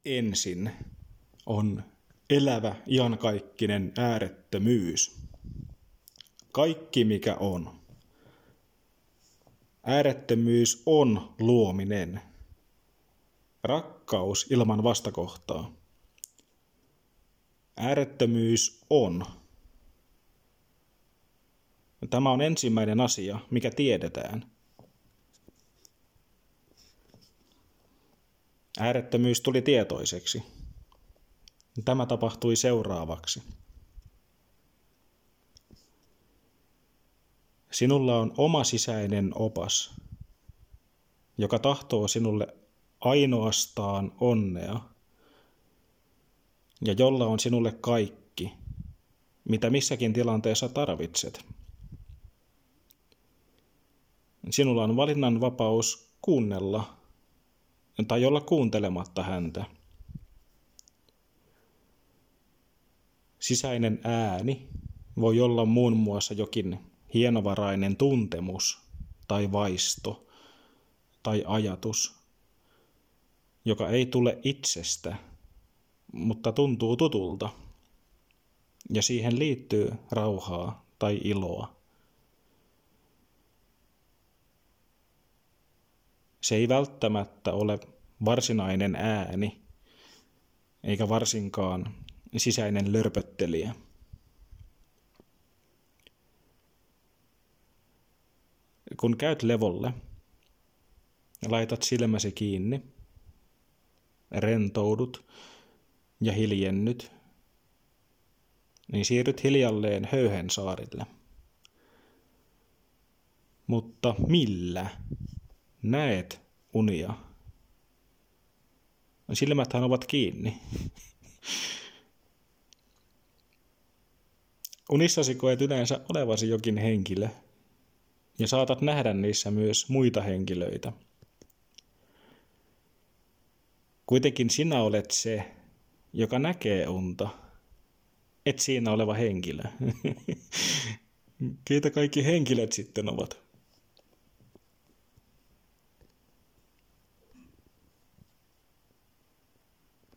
ensin on elävä, iankaikkinen äärettömyys. Kaikki mikä on. Äärettömyys on luominen. Rakkaus ilman vastakohtaa. Äärettömyys on. Tämä on ensimmäinen asia, mikä tiedetään. Äärettömyys tuli tietoiseksi. Tämä tapahtui seuraavaksi. Sinulla on oma sisäinen opas, joka tahtoo sinulle ainoastaan onnea ja jolla on sinulle kaikki, mitä missäkin tilanteessa tarvitset. Sinulla on valinnanvapaus kuunnella tai olla kuuntelematta häntä. Sisäinen ääni voi olla muun muassa jokin hienovarainen tuntemus tai vaisto tai ajatus, joka ei tule itsestä, mutta tuntuu tutulta, ja siihen liittyy rauhaa tai iloa. Se ei välttämättä ole varsinainen ääni, eikä varsinkaan sisäinen lörpöttelijä. Kun käyt levolle, laitat silmäsi kiinni, rentoudut ja hiljennyt, niin siirryt hiljalleen höyhensaarille. Mutta millä näet unia? Silmäthän ovat kiinni. Unissasi koet yleensä olevasi jokin henkilö, ja saatat nähdä niissä myös muita henkilöitä. Kuitenkin sinä olet se, joka näkee unta, et siinä oleva henkilö. Keitä kaikki henkilöt sitten ovat?